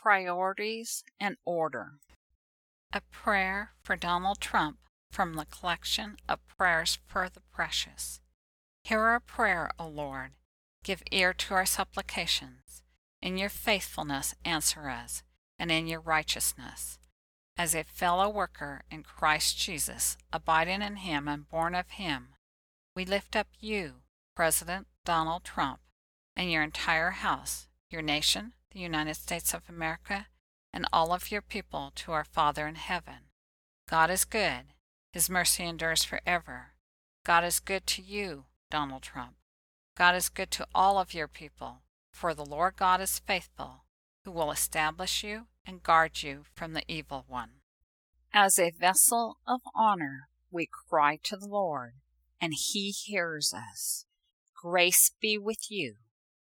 Priorities and Order. A prayer for Donald Trump from the collection of prayers for the precious. Hear our prayer, O Lord. Give ear to our supplications. In your faithfulness answer us, and in your righteousness. As a fellow worker in Christ Jesus, abiding in him and born of him, we lift up you, President Donald Trump, and your entire house, your nation, the United States of America, and all of your people to our Father in heaven. God is good. His mercy endures forever. God is good to you, Donald Trump. God is good to all of your people, for the Lord God is faithful, who will establish you and guard you from the evil one. As a vessel of honor, we cry to the Lord, and he hears us. Grace be with you.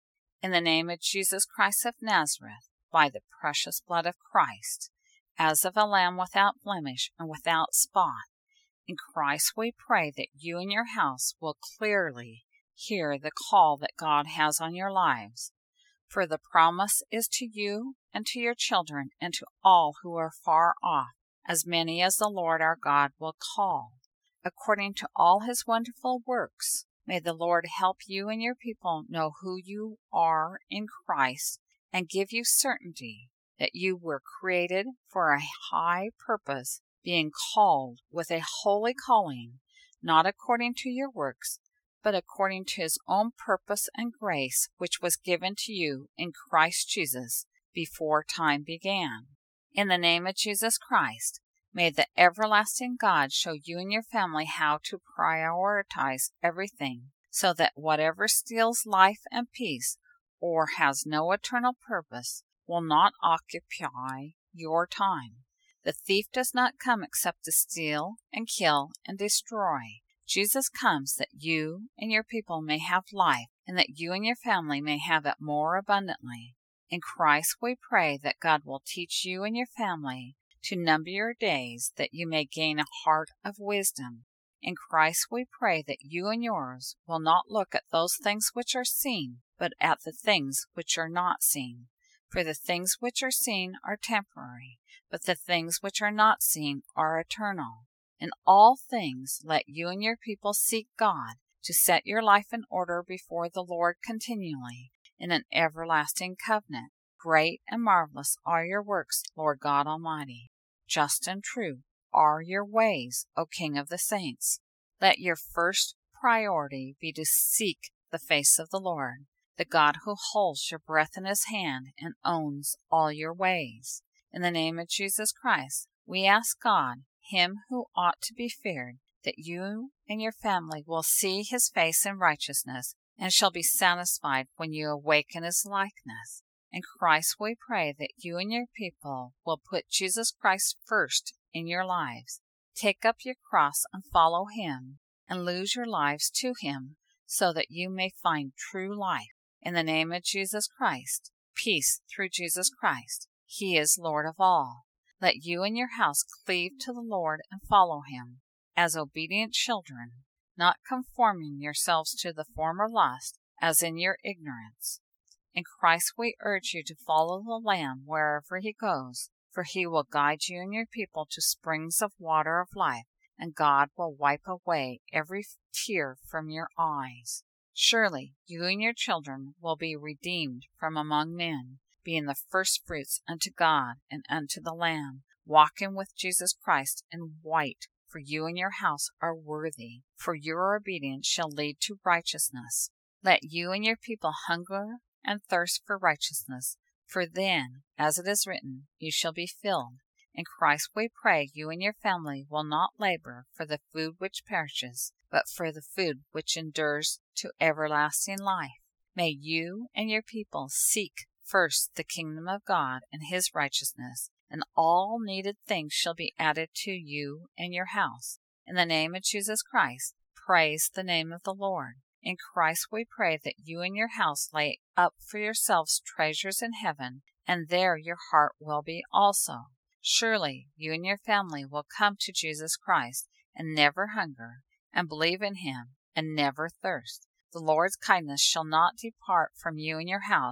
In the name of Jesus Christ of Nazareth, by the precious blood of Christ, as of a lamb without blemish and without spot, in Christ we pray that you and your house will clearly hear the call that God has on your lives. For the promise is to you and to your children and to all who are far off, as many as the Lord our God will call. According to all his wonderful works, may the Lord help you and your people know who you are in Christ and give you certainty that you were created for a high purpose, being called with a holy calling, not according to your works, but according to his own purpose and grace, which was given to you in Christ Jesus before time began. In the name of Jesus Christ, may the everlasting God show you and your family how to prioritize everything, so that whatever steals life and peace or has no eternal purpose will not occupy your time. The thief does not come except to steal and kill and destroy. Jesus comes that you and your people may have life, and that you and your family may have it more abundantly. In Christ we pray that God will teach you and your family to number your days, that you may gain a heart of wisdom. In Christ we pray that you and yours will not look at those things which are seen, but at the things which are not seen. For the things which are seen are temporary, but the things which are not seen are eternal. In all things let you and your people seek God, to set your life in order before the Lord continually, in an everlasting covenant. Great and marvelous are your works, Lord God Almighty. Just and true are your ways, O King of the saints. Let your first priority be to seek the face of the Lord, the God who holds your breath in his hand and owns all your ways. In the name of Jesus Christ, we ask God, him who ought to be feared, that you and your family will see his face in righteousness, and shall be satisfied when you awaken his likeness. In Christ we pray that you and your people will put Jesus Christ first in your lives. Take up your cross and follow him, and lose your lives to him, so that you may find true life. In the name of Jesus Christ, peace through Jesus Christ. He is Lord of all. Let you and your house cleave to the Lord and follow him, as obedient children, not conforming yourselves to the former lust, as in your ignorance. In Christ we urge you to follow the Lamb wherever he goes, for he will guide you and your people to springs of water of life, and God will wipe away every tear from your eyes. Surely you and your children will be redeemed from among men, being the firstfruits unto God and unto the Lamb, walking with Jesus Christ in white, for you and your house are worthy, for your obedience shall lead to righteousness. Let you and your people hunger and thirst for righteousness, for then, as it is written, you shall be filled. In Christ we pray you and your family will not labor for the food which perishes, but for the food which endures to everlasting life. May you and your people seek first the kingdom of God and his righteousness, and all needed things shall be added to you and your house. In the name of Jesus Christ, praise the name of the Lord. In Christ we pray that you and your house lay up for yourselves treasures in heaven, and there your heart will be also. Surely you and your family will come to Jesus Christ and never hunger, and believe in him and never thirst. The Lord's kindness shall not depart from you and your house,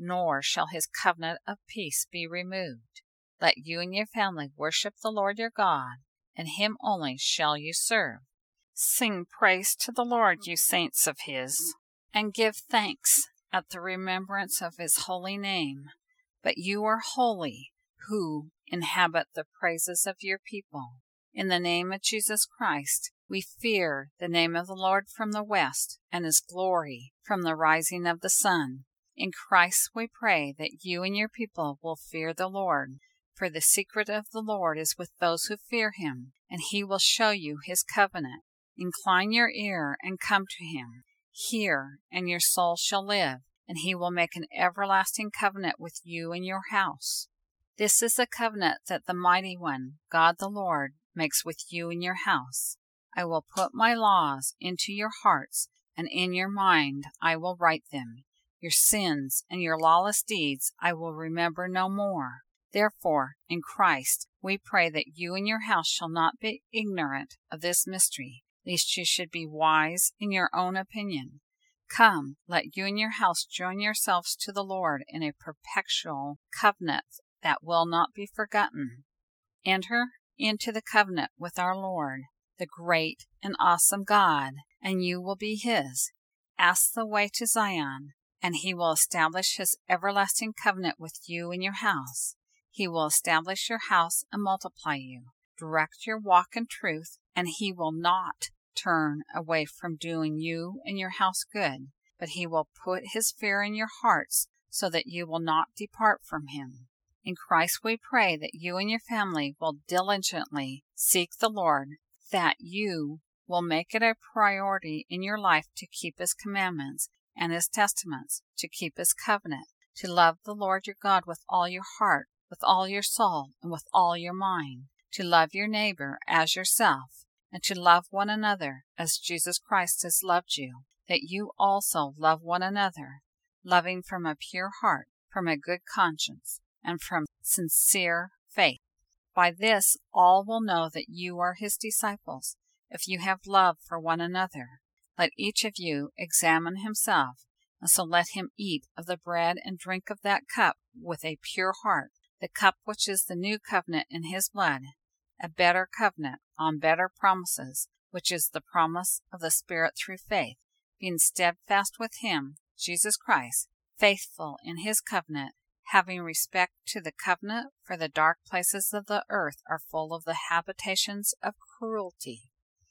nor shall his covenant of peace be removed. Let you and your family worship the Lord your God, and him only shall you serve. Sing praise to the Lord, you saints of his, and give thanks at the remembrance of his holy name. But you are holy, who inhabit the praises of your people. In the name of Jesus Christ, we fear the name of the Lord from the west, and his glory from the rising of the sun. In Christ we pray that you and your people will fear the Lord. For the secret of the Lord is with those who fear him, and he will show you his covenant. Incline your ear and come to him. Hear, and your soul shall live, and he will make an everlasting covenant with you and your house. This is the covenant that the Mighty One, God the Lord, makes with you and your house. I will put my laws into your hearts, and in your mind I will write them. Your sins and your lawless deeds I will remember no more. Therefore, in Christ, we pray that you and your house shall not be ignorant of this mystery, lest you should be wise in your own opinion. Come, let you and your house join yourselves to the Lord in a perpetual covenant that will not be forgotten. Enter into the covenant with our Lord, the great and awesome God, and you will be his. Ask the way to Zion, and he will establish his everlasting covenant with you and your house. He will establish your house and multiply you, direct your walk in truth, and he will not turn away from doing you and your house good, but he will put his fear in your hearts so that you will not depart from him. In Christ we pray that you and your family will diligently seek the Lord, that you will make it a priority in your life to keep his commandments and his testaments, to keep his covenant, to love the Lord your God with all your heart, with all your soul, and with all your mind, to love your neighbor as yourself, and to love one another as Jesus Christ has loved you, that you also love one another, loving from a pure heart, from a good conscience, and from sincere faith. By this all will know that you are his disciples, if you have love for one another. Let each of you examine himself, and so let him eat of the bread and drink of that cup with a pure heart, the cup which is the new covenant in his blood, a better covenant on better promises, which is the promise of the Spirit through faith, being steadfast with him, Jesus Christ, faithful in his covenant, having respect to the covenant, for the dark places of the earth are full of the habitations of cruelty.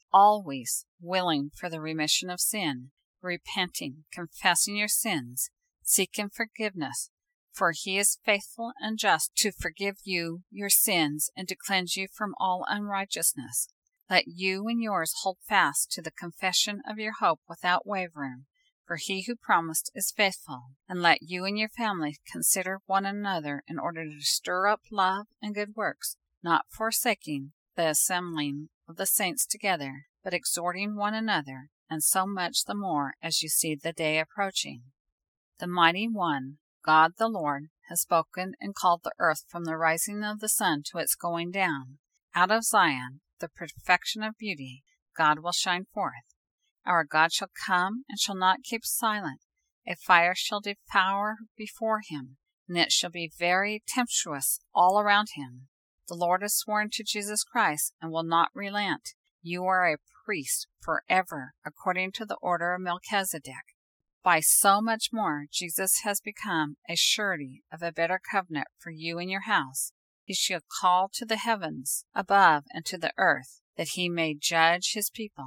Always willing for the remission of sin, repenting, confessing your sins, seeking forgiveness, for he is faithful and just to forgive you your sins and to cleanse you from all unrighteousness. Let you and yours hold fast to the confession of your hope without wavering, for he who promised is faithful. And let you and your family consider one another in order to stir up love and good works, not forsaking the assembling of the saints together, but exhorting one another, and so much the more as you see the day approaching. The Mighty One, God the Lord, has spoken and called the earth from the rising of the sun to its going down. Out of Zion, the perfection of beauty, God will shine forth. Our God shall come and shall not keep silent. A fire shall devour before him, and it shall be very tempestuous all around him. The Lord has sworn to Jesus Christ and will not relent. You are a priest forever, according to the order of Melchizedek. By so much more, Jesus has become a surety of a better covenant for you and your house. He shall call to the heavens above and to the earth, that he may judge his people.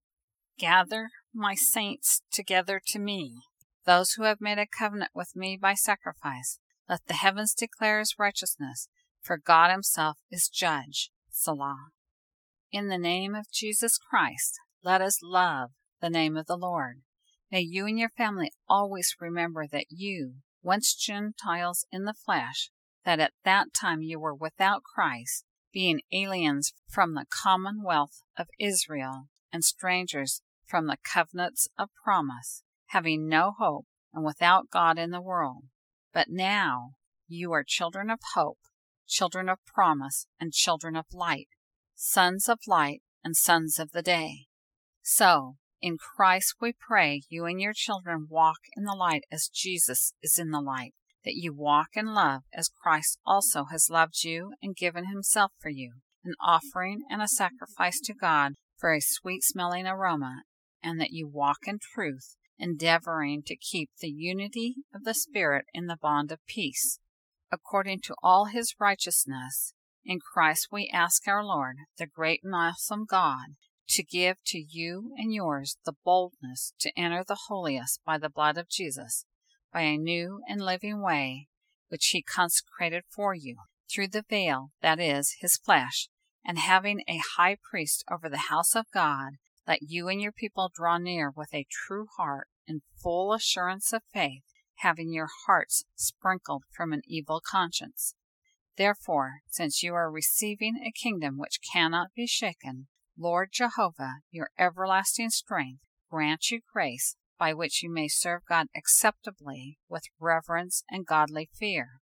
Gather my saints together to me, those who have made a covenant with me by sacrifice. Let the heavens declare his righteousness, for God himself is judge. Selah. In the name of Jesus Christ, let us love the name of the Lord. May you and your family always remember that you, once Gentiles in the flesh, that at that time you were without Christ, being aliens from the commonwealth of Israel and strangers from the covenants of promise, having no hope and without God in the world. But now you are children of hope, children of promise, and children of light, sons of light and sons of the day. So, in Christ we pray you and your children walk in the light as Jesus is in the light, that you walk in love as Christ also has loved you and given himself for you, an offering and a sacrifice to God for a sweet-smelling aroma, and that you walk in truth, endeavoring to keep the unity of the Spirit in the bond of peace. According to all his righteousness, in Christ we ask our Lord, the great and awesome God, to give to you and yours the boldness to enter the holiest by the blood of Jesus, by a new and living way, which he consecrated for you, through the veil, that is, his flesh, and having a high priest over the house of God, let you and your people draw near with a true heart in full assurance of faith, having your hearts sprinkled from an evil conscience. Therefore, since you are receiving a kingdom which cannot be shaken, Lord Jehovah, your everlasting strength, grant you grace by which you may serve God acceptably with reverence and godly fear,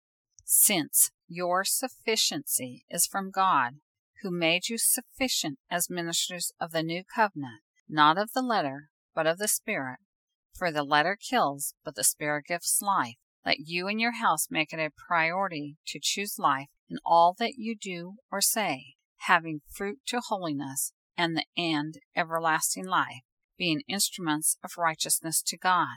since your sufficiency is from God, who made you sufficient as ministers of the new covenant, not of the letter, but of the Spirit. For the letter kills, but the Spirit gives life. Let you and your house make it a priority to choose life in all that you do or say, having fruit to holiness, and the end everlasting life, being instruments of righteousness to God.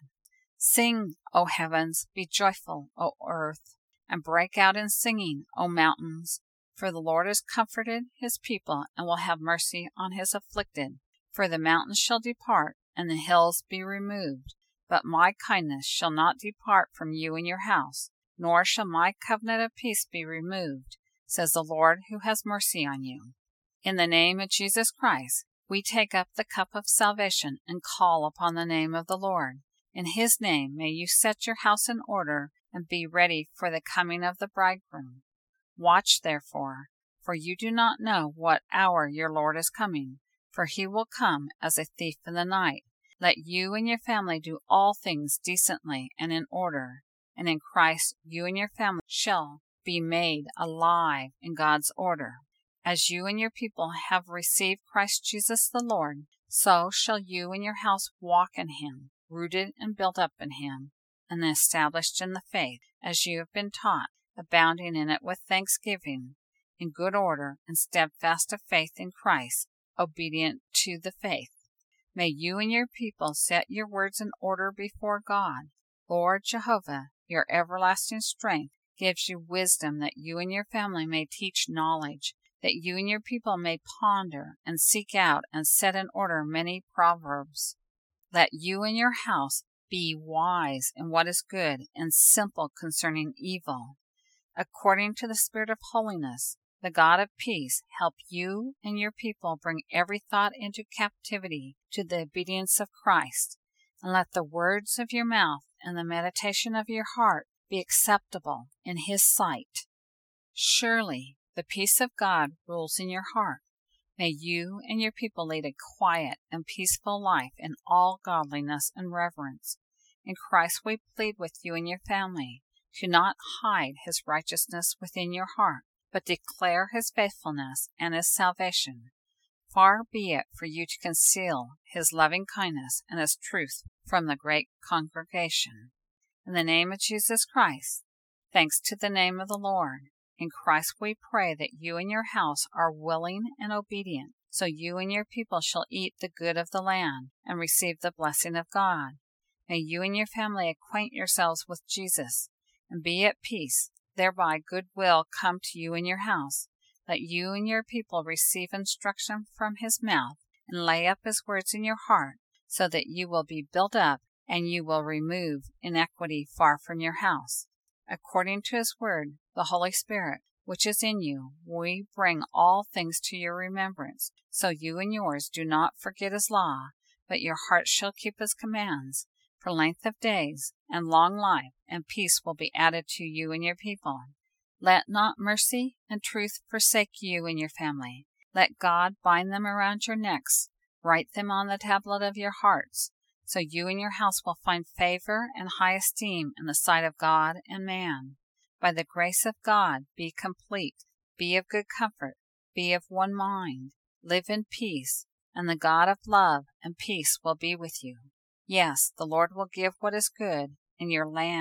Sing, O heavens, be joyful, O earth, and break out in singing, O mountains. For the Lord has comforted his people, and will have mercy on his afflicted. For the mountains shall depart, and the hills be removed, but my kindness shall not depart from you and your house, nor shall my covenant of peace be removed, says the Lord who has mercy on you. In the name of Jesus Christ, we take up the cup of salvation and call upon the name of the Lord. In his name may you set your house in order and be ready for the coming of the bridegroom. Watch therefore, for you do not know what hour your Lord is coming, for he will come as a thief in the night. Let you and your family do all things decently and in order, and in Christ you and your family shall be made alive in God's order. As you and your people have received Christ Jesus the Lord, so shall you and your house walk in him, rooted and built up in him, and established in the faith, as you have been taught, abounding in it with thanksgiving, in good order and steadfast of faith in Christ, obedient to the faith. May you and your people set your words in order before God. Lord Jehovah, your everlasting strength, gives you wisdom that you and your family may teach knowledge, that you and your people may ponder and seek out and set in order many proverbs. Let you and your house be wise in what is good and simple concerning evil. According to the Spirit of holiness, the God of peace help you and your people bring every thought into captivity to the obedience of Christ, and let the words of your mouth and the meditation of your heart be acceptable in his sight. Surely the peace of God rules in your heart. May you and your people lead a quiet and peaceful life in all godliness and reverence. In Christ we plead with you and your family to not hide his righteousness within your heart, but declare his faithfulness and his salvation. Far be it for you to conceal his loving kindness and his truth from the great congregation. In the name of Jesus Christ, thanks to the name of the Lord, in Christ we pray that you and your house are willing and obedient, so you and your people shall eat the good of the land and receive the blessing of God. May you and your family acquaint yourselves with Jesus and be at peace. Thereby good will come to you and your house. Let you and your people receive instruction from his mouth and lay up his words in your heart, so that you will be built up and you will remove iniquity far from your house. According to his word, the Holy Spirit, which is in you, we bring all things to your remembrance, so you and yours do not forget his law, but your hearts shall keep his commands. For length of days and long life and peace will be added to you and your people. Let not mercy and truth forsake you and your family. Let God bind them around your necks. Write them on the tablet of your hearts, so you and your house will find favor and high esteem in the sight of God and man. By the grace of God, be complete, be of good comfort, be of one mind, live in peace, and the God of love and peace will be with you. Yes, the Lord will give what is good in your land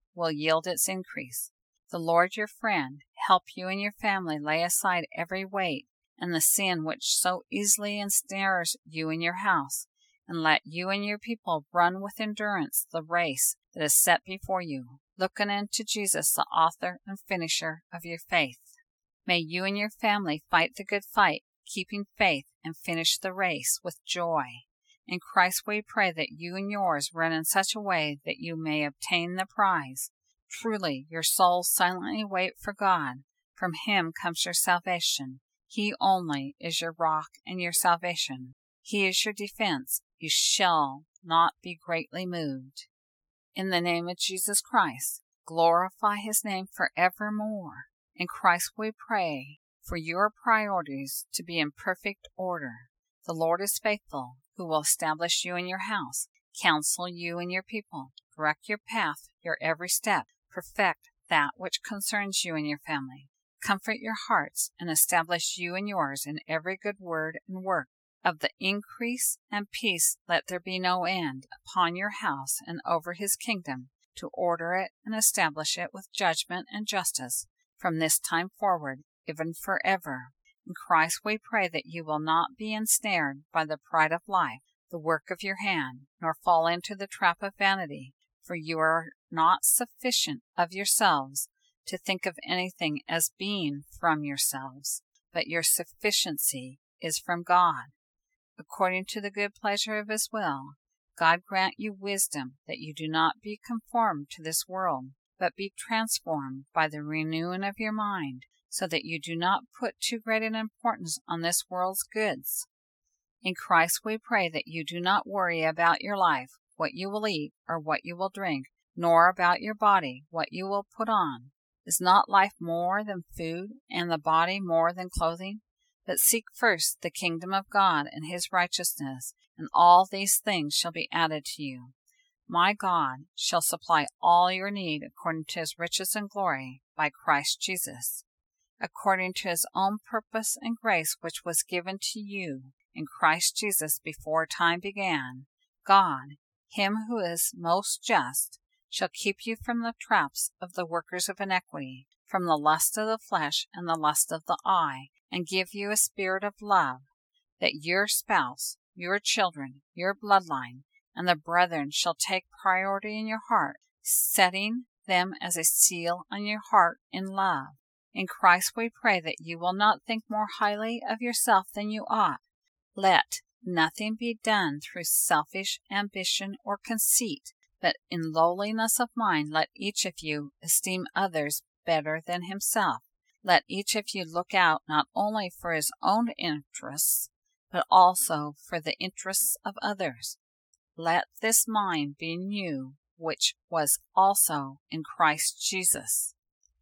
will yield its increase. The Lord your friend help you and your family lay aside every weight and the sin which so easily ensnares you and your house, and let you and your people run with endurance the race that is set before you, looking unto Jesus, the author and finisher of your faith. May you and your family fight the good fight, keeping faith, and finish the race with joy. In Christ we pray that you and yours run in such a way that you may obtain the prize. Truly, your souls silently wait for God. From Him comes your salvation. He only is your rock and your salvation. He is your defense. You shall not be greatly moved. In the name of Jesus Christ, glorify His name forevermore. In Christ we pray for your priorities to be in perfect order. The Lord is faithful, who will establish you and your house, counsel you and your people, direct your path, your every step, perfect that which concerns you and your family, comfort your hearts, and establish you and yours in every good word and work. Of the increase and peace let there be no end upon your house and over His kingdom, to order it and establish it with judgment and justice, from this time forward, even forever. In Christ we pray that you will not be ensnared by the pride of life, the work of your hand, nor fall into the trap of vanity, for you are not sufficient of yourselves to think of anything as being from yourselves, but your sufficiency is from God. According to the good pleasure of His will, God grant you wisdom, that you do not be conformed to this world, but be transformed by the renewing of your mind, so that you do not put too great an importance on this world's goods. In Christ we pray that you do not worry about your life, what you will eat or what you will drink, nor about your body, what you will put on. Is not life more than food, and the body more than clothing? But seek first the kingdom of God and His righteousness, and all these things shall be added to you. My God shall supply all your need according to His riches and glory by Christ Jesus. According to His own purpose and grace which was given to you in Christ Jesus before time began, God, Him who is most just, shall keep you from the traps of the workers of iniquity, from the lust of the flesh and the lust of the eye, and give you a spirit of love, that your spouse, your children, your bloodline, and the brethren shall take priority in your heart, setting them as a seal on your heart in love. In Christ we pray that you will not think more highly of yourself than you ought. Let nothing be done through selfish ambition or conceit, but in lowliness of mind let each of you esteem others better than himself. Let each of you look out not only for his own interests, but also for the interests of others. Let this mind be in you, which was also in Christ Jesus.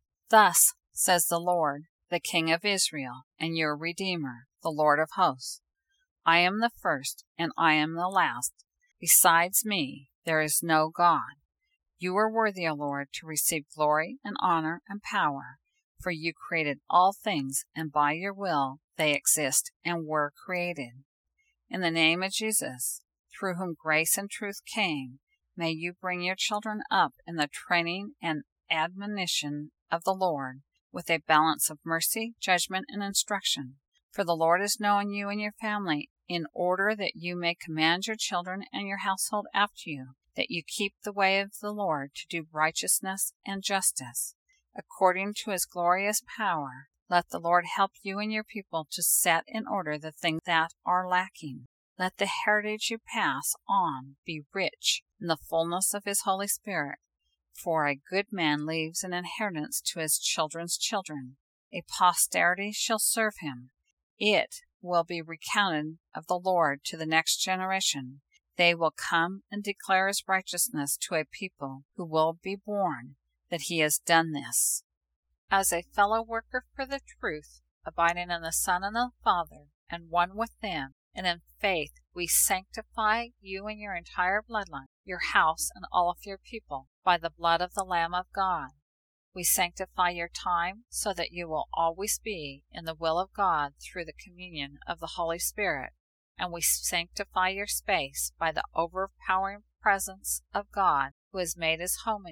Thus says the Lord, the King of Israel, and your Redeemer, the Lord of hosts. I am the first, and I am the last. Besides me, there is no God. You are worthy, O Lord, to receive glory and honor and power, for you created all things, and by your will they exist and were created. In the name of Jesus, through whom grace and truth came, may you bring your children up in the training and admonition of the Lord, with a balance of mercy, judgment, and instruction. For the Lord has known you and your family, in order that you may command your children and your household after you, that you keep the way of the Lord to do righteousness and justice. According to His glorious power, let the Lord help you and your people to set in order the things that are lacking. Let the heritage you pass on be rich in the fullness of His Holy Spirit. For a good man leaves an inheritance to his children's children. A posterity shall serve him. It will be recounted of the Lord to the next generation. They will come and declare His righteousness to a people who will be born, that He has done this. As a fellow worker for the truth, abiding in the Son and the Father, and one with them, and in faith we sanctify you and your entire bloodline, your house and all of your people, by the blood of the Lamb of God. We sanctify your time so that you will always be in the will of God through the communion of the Holy Spirit, and we sanctify your space by the overpowering presence of God, who has made His home in you.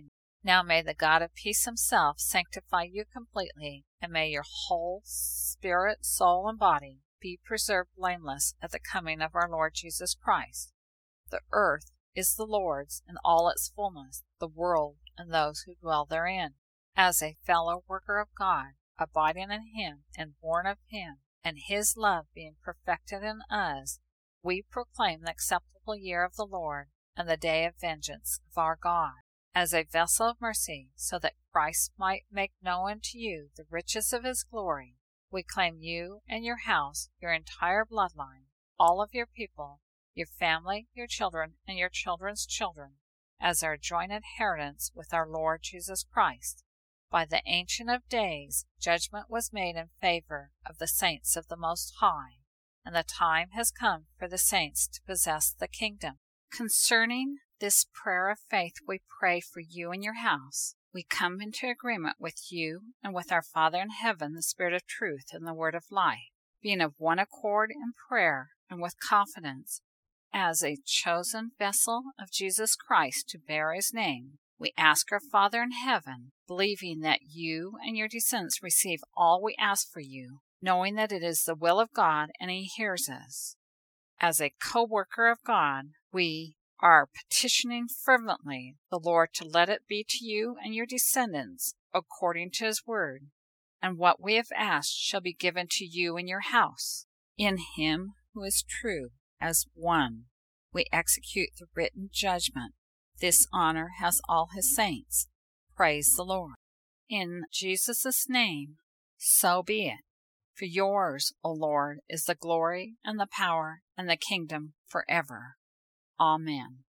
Now may the God of peace himself sanctify you completely, and may your whole spirit, soul, and body be preserved blameless at the coming of our Lord Jesus Christ. The earth is the Lord's and all its fullness, the world and those who dwell therein. As a fellow worker of God, abiding in him and born of him, and his love being perfected in us, we proclaim the acceptable year of the Lord and the day of vengeance of our God. As a vessel of mercy, so that Christ might make known unto you the riches of his glory, we claim you and your house, your entire bloodline, all of your people, your family, your children, and your children's children, as our joint inheritance with our Lord Jesus Christ. By the Ancient of Days, judgment was made in favor of the saints of the Most High, and the time has come for the saints to possess the kingdom. Concerning this prayer of faith we pray for you and your house. We come into agreement with you and with our Father in heaven, the Spirit of truth and the Word of life, being of one accord in prayer and with confidence. As a chosen vessel of Jesus Christ to bear his name, we ask our Father in heaven, believing that you and your descendants receive all we ask for you, knowing that it is the will of God and he hears us. As a co-worker of God, we are petitioning fervently the Lord to let it be to you and your descendants according to his word, and what we have asked shall be given to you and your house. In him who is true, as one, we execute the written judgment. This honor has all his saints. Praise the Lord. In Jesus' name, so be it. For yours, O Lord, is the glory and the power and the kingdom forever. Amen.